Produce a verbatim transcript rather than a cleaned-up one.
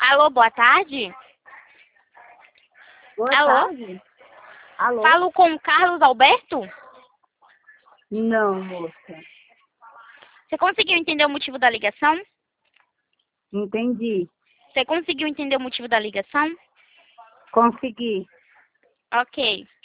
Alô, boa tarde? Boa Alô? tarde. Alô? Falo com o Carlos Alberto? Não, moça. Você conseguiu entender o motivo da ligação? Entendi. Você conseguiu entender o motivo da ligação? Consegui. Ok.